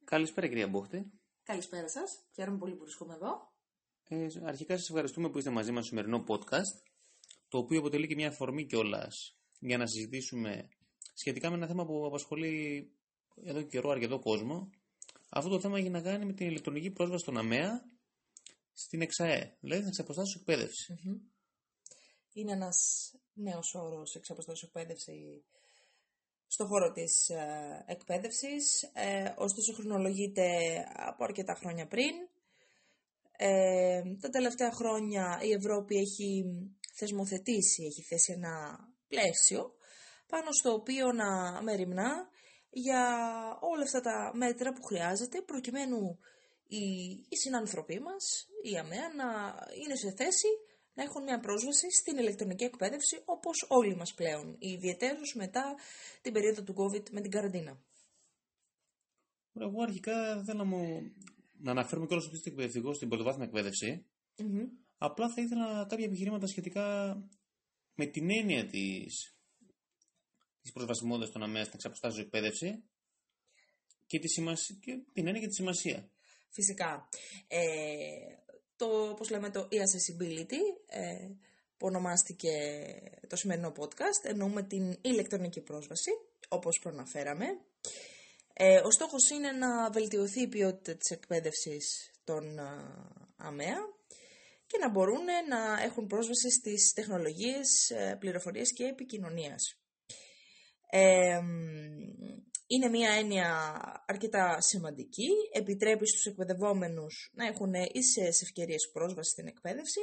Καλησπέρα κυρία Μπούχτη. Καλησπέρα σας. Χαίρομαι πολύ που βρίσκομαι εδώ. Αρχικά σας ευχαριστούμε που είστε μαζί μας στο σημερινό podcast, το οποίο αποτελεί και μια αφορμή κιόλας για να συζητήσουμε σχετικά με ένα θέμα που απασχολεί εδώ και καιρό αρκετό κόσμο. Αυτό το θέμα έχει να κάνει με την ηλεκτρονική πρόσβαση στον ΑΜΕΑ στην ΕΞΑΕ, δηλαδή στην εξαποστάσεως εκπαίδευση. Είναι ένας νέος όρος εξαποστάσεως εκπαίδευση στον χώρο της εκπαίδευσης, ωστόσο χρονολογείται από αρκετά χρόνια πριν. Τα τελευταία χρόνια η Ευρώπη έχει θεσμοθετήσει, έχει θέσει ένα πλαίσιο πάνω στο οποίο να μεριμνά για όλα αυτά τα μέτρα που χρειάζεται προκειμένου οι συνάνθρωποι μας, η ΑΜΕΑ, να είναι σε θέση να έχουν μια πρόσβαση στην ηλεκτρονική εκπαίδευση όπως όλοι μας πλέον, ιδιαιτέρως μετά την περίοδο του COVID με την καραντίνα. Εγώ αρχικά θέλω να αναφέρουμε κιόλας ότι είστε εκπαιδευτικό στην πρωτοβάθμια εκπαίδευση. Απλά θα ήθελα κάποια επιχειρήματα σχετικά με την έννοια της προσβασιμότητας των ΑΜΕΑ στην εξαποστάσεως εκπαίδευση και την έννοια και τη σημασία. Φυσικά. Όπως λέμε, το e-accessibility, που ονομάστηκε το σημερινό podcast, εννοούμε την ηλεκτρονική πρόσβαση, όπως προαναφέραμε. Ο στόχος είναι να βελτιωθεί η ποιότητα της εκπαίδευσης των ΑΜΕΑ και να μπορούν να έχουν πρόσβαση στις τεχνολογίες πληροφορίας και επικοινωνίας. Είναι μια έννοια αρκετά σημαντική, επιτρέπει στους εκπαιδευόμενους να έχουν ίσες ευκαιρίες πρόσβαση στην εκπαίδευση.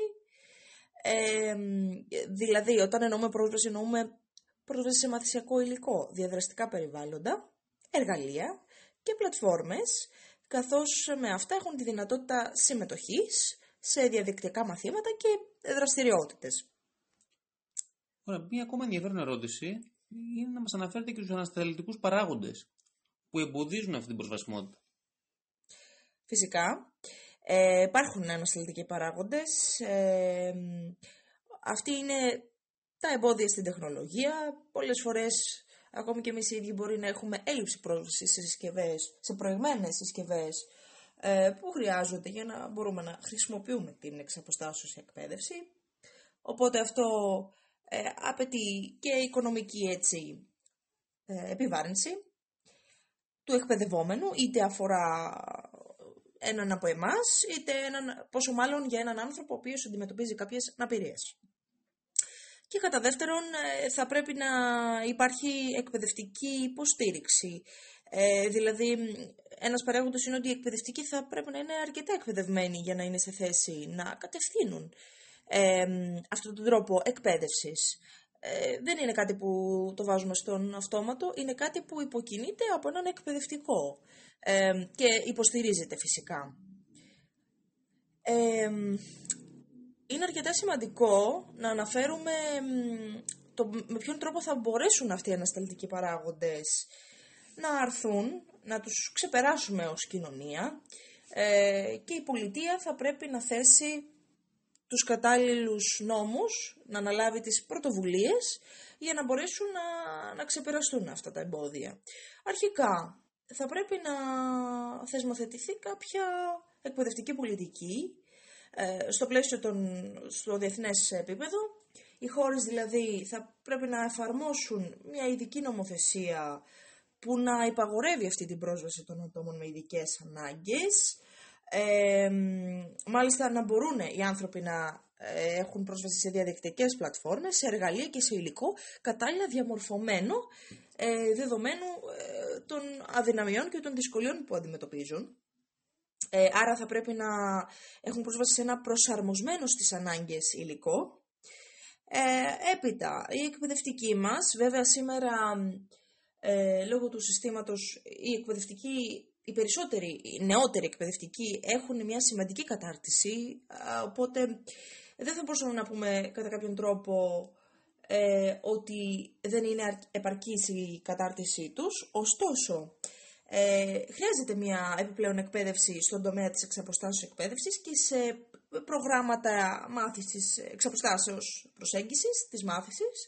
Δηλαδή, όταν εννοούμε πρόσβαση σε μαθησιακό υλικό, διαδραστικά περιβάλλοντα, εργαλεία και πλατφόρμες, καθώς με αυτά έχουν τη δυνατότητα συμμετοχής σε διαδικτυακά μαθήματα και δραστηριότητες. Ωραία, μία ακόμα ενδιαφέρον ερώτηση είναι να μας αναφέρετε και τους ανασταλτικούς παράγοντες που εμποδίζουν αυτή την προσβασιμότητα. Φυσικά, υπάρχουν ανασταλτικοί παράγοντες. Αυτοί είναι τα εμπόδια στην τεχνολογία. Πολλές φορές, ακόμη και εμείς οι ίδιοι μπορεί να έχουμε έλλειψη πρόσβασης σε προηγμένες συσκευές που χρειάζονται για να μπορούμε να χρησιμοποιούμε την εξαποστάσεως εκπαίδευση. Οπότε αυτό απαιτεί και οικονομική επιβάρυνση του εκπαιδευόμενου, είτε αφορά έναν από εμάς, είτε πόσο μάλλον για έναν άνθρωπο ο οποίος αντιμετωπίζει κάποιες αναπηρίες. Και κατά δεύτερον, θα πρέπει να υπάρχει εκπαιδευτική υποστήριξη. Δηλαδή, ένας παράγοντος είναι ότι οι εκπαιδευτικοί θα πρέπει να είναι αρκετά εκπαιδευμένοι για να είναι σε θέση να κατευθύνουν αυτόν τον τρόπο εκπαίδευσης. Δεν είναι κάτι που το βάζουμε στον αυτόματο, είναι κάτι που υποκινείται από έναν εκπαιδευτικό και υποστηρίζεται φυσικά. Είναι αρκετά σημαντικό να αναφέρουμε με ποιον τρόπο θα μπορέσουν αυτοί οι ανασταλτικοί παράγοντες να αρθούν, να τους ξεπεράσουμε ως κοινωνία και η πολιτεία θα πρέπει να θέσει τους κατάλληλους νόμους, να αναλάβει τις πρωτοβουλίες για να μπορέσουν να ξεπεραστούν αυτά τα εμπόδια. Αρχικά, θα πρέπει να θεσμοθετηθεί κάποια εκπαιδευτική πολιτική στο διεθνές επίπεδο. Οι χώρες δηλαδή θα πρέπει να εφαρμόσουν μια ειδική νομοθεσία που να υπαγορεύει αυτή την πρόσβαση των ατόμων με ειδικές ανάγκες. Μάλιστα να μπορούν οι άνθρωποι να έχουν πρόσβαση σε διαδικτυακές πλατφόρμες, σε εργαλεία και σε υλικό κατάλληλα διαμορφωμένο δεδομένου των αδυναμιών και των δυσκολιών που αντιμετωπίζουν. Άρα θα πρέπει να έχουν πρόσβαση σε ένα προσαρμοσμένο στις ανάγκες υλικό. Έπειτα, οι εκπαιδευτικοί μας, βέβαια σήμερα λόγω του συστήματος, οι περισσότεροι, οι νεότεροι εκπαιδευτικοί έχουν μια σημαντική κατάρτιση, οπότε δεν θα μπορούσαμε να πούμε κατά κάποιον τρόπο ότι δεν είναι επαρκής η κατάρτισή τους. Ωστόσο, χρειάζεται μια επιπλέον εκπαίδευση στον τομέα της εξαποστάσεως εκπαίδευσης και σε προγράμματα μάθησης εξαποστάσεως προσέγγισης της μάθησης.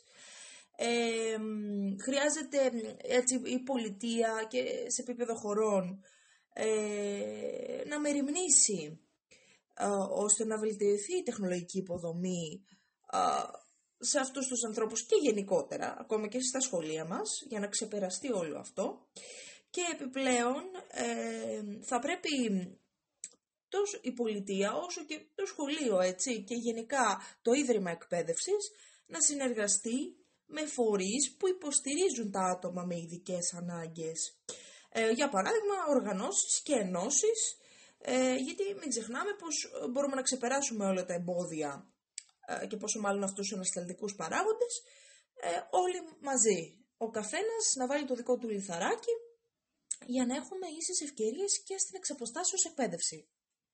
Χρειάζεται έτσι η πολιτεία και σε επίπεδο χωρών να μεριμνήσει ώστε να βελτιωθεί η τεχνολογική υποδομή σε αυτούς τους ανθρώπους και γενικότερα, ακόμα και στα σχολεία μας, για να ξεπεραστεί όλο αυτό. Και επιπλέον θα πρέπει τόσο η πολιτεία όσο και το σχολείο, έτσι, και γενικά το Ίδρυμα Εκπαίδευσης να συνεργαστεί με φορείς που υποστηρίζουν τα άτομα με ειδικές ανάγκες. Για παράδειγμα, οργανώσεις και ενώσεις, γιατί μην ξεχνάμε πως μπορούμε να ξεπεράσουμε όλα τα εμπόδια και πόσο μάλλον αυτούς τους ανασταλτικούς παράγοντες, όλοι μαζί. Ο καθένας να βάλει το δικό του λιθαράκι για να έχουμε ίσες ευκαιρίες και στην εξαποστάσεως εκπαίδευση.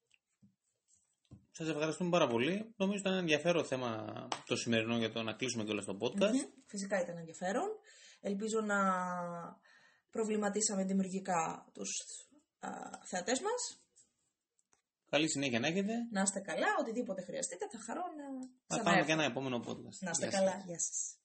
Σας ευχαριστούμε πάρα πολύ. Νομίζω ήταν ένα ενδιαφέρον θέμα το σημερινό για το να κλείσουμε κιόλας το podcast. Φυσικά ήταν ενδιαφέρον. Ελπίζω να προβληματίσαμε δημιουργικά τους θεατές μας. Καλή συνέχεια να έχετε. Να είστε καλά, οτιδήποτε χρειαστείτε θα χαρώ να θα κάνουμε και ένα επόμενο podcast. Να είστε καλά, γεια σας.